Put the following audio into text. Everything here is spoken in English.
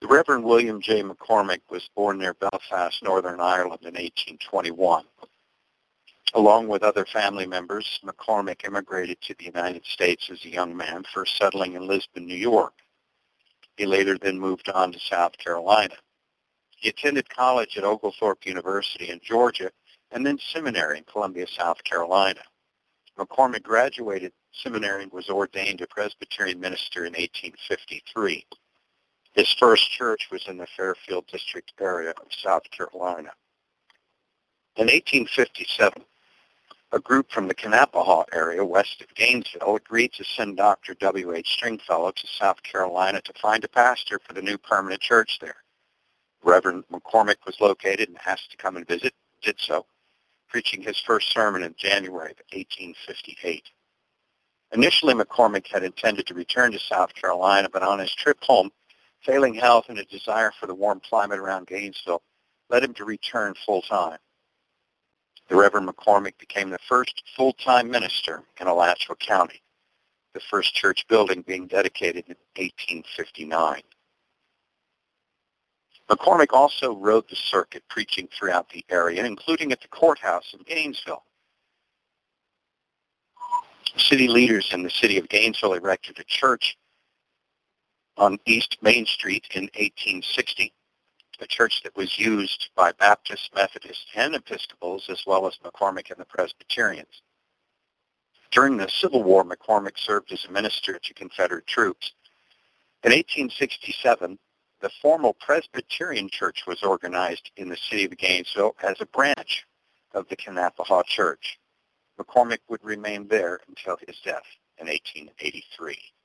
Reverend William J. McCormick was born near Belfast, Northern Ireland in 1821. Along with other family members, McCormick immigrated to the United States as a young man, first settling in Lisbon, New York. He later then moved on to South Carolina. He attended college at Oglethorpe University in Georgia and then seminary in Columbia, South Carolina. McCormick graduated seminary and was ordained a Presbyterian minister in 1853. His first church was in the Fairfield District area of South Carolina. In 1857, a group from the Kannapolis area west of Gainesville agreed to send Dr. W.H. Stringfellow to South Carolina to find a pastor for the new permanent church there. Reverend McCormick was located and asked to come and visit, did so, preaching his first sermon in January of 1858. Initially, McCormick had intended to return to South Carolina, but on his trip home, failing health and a desire for the warm climate around Gainesville led him to return full-time. The Reverend McCormick became the first full-time minister in Alachua County, the first church building being dedicated in 1859. McCormick also rode the circuit, preaching throughout the area, including at the courthouse in Gainesville. City leaders in the city of Gainesville erected a church on East Main Street in 1860, a church that was used by Baptists, Methodists, and Episcopals, as well as McCormick and the Presbyterians. During the Civil War, McCormick served as a minister to Confederate troops. In 1867, the formal Presbyterian church was organized in the city of Gainesville as a branch of the Kannapolis Church. McCormick would remain there until his death in 1883.